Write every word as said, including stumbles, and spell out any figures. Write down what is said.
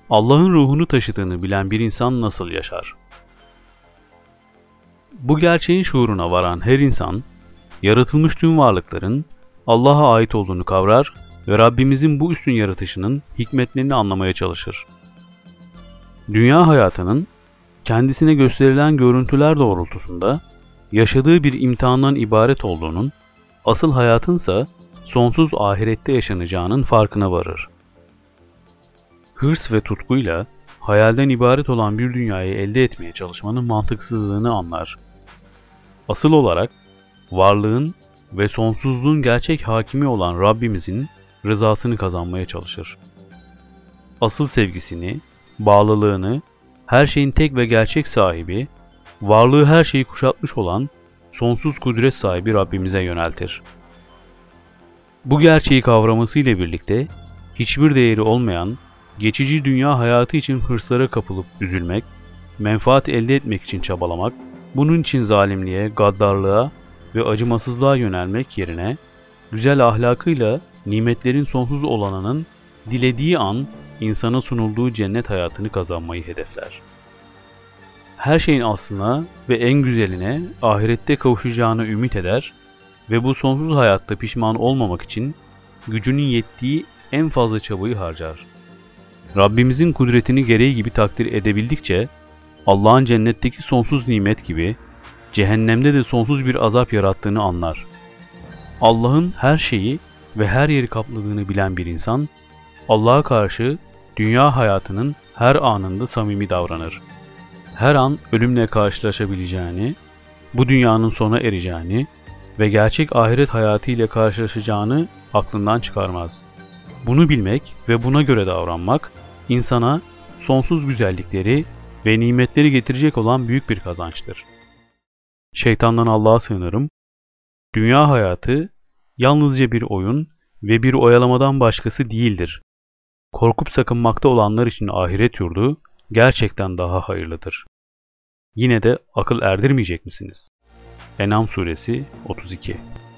Allah'ın ruhunu taşıdığını bilen bir insan nasıl yaşar? Bu gerçeğin şuuruna varan her insan, yaratılmış tüm varlıkların Allah'a ait olduğunu kavrar ve Rabbimizin bu üstün yaratışının hikmetlerini anlamaya çalışır. Dünya hayatının kendisine gösterilen görüntüler doğrultusunda yaşadığı bir imtihandan ibaret olduğunun, asıl hayatınsa sonsuz ahirette yaşanacağının farkına varır. Hırs ve tutkuyla hayalden ibaret olan bir dünyayı elde etmeye çalışmanın mantıksızlığını anlar. Asıl olarak varlığın ve sonsuzluğun gerçek hakimi olan Rabbimizin rızasını kazanmaya çalışır. Asıl sevgisini, bağlılığını, her şeyin tek ve gerçek sahibi, varlığı her şeyi kuşatmış olan sonsuz kudret sahibi Rabbimize yöneltir. Bu gerçeği kavramasıyla birlikte hiçbir değeri olmayan geçici dünya hayatı için hırslara kapılıp üzülmek, menfaat elde etmek için çabalamak, bunun için zalimliğe, gaddarlığa ve acımasızlığa yönelmek yerine, güzel ahlakıyla nimetlerin sonsuz olanının dilediği an insana sunulduğu cennet hayatını kazanmayı hedefler. Her şeyin aslına ve en güzeline ahirette kavuşacağını ümit eder ve bu sonsuz hayatta pişman olmamak için gücünün yettiği en fazla çabayı harcar. Rabbimizin kudretini gereği gibi takdir edebildikçe, Allah'ın cennetteki sonsuz nimet gibi, cehennemde de sonsuz bir azap yarattığını anlar. Allah'ın her şeyi ve her yeri kapladığını bilen bir insan, Allah'a karşı dünya hayatının her anında samimi davranır. Her an ölümle karşılaşabileceğini, bu dünyanın sona ereceğini ve gerçek ahiret hayatı ile karşılaşacağını aklından çıkarmaz. Bunu bilmek ve buna göre davranmak, insana sonsuz güzellikleri ve nimetleri getirecek olan büyük bir kazançtır. Şeytandan Allah'a sığınırım. Dünya hayatı yalnızca bir oyun ve bir oyalamadan başkası değildir. Korkup sakınmakta olanlar için ahiret yurdu gerçekten daha hayırlıdır. Yine de akıl erdirmeyecek misiniz? En'am suresi otuz iki.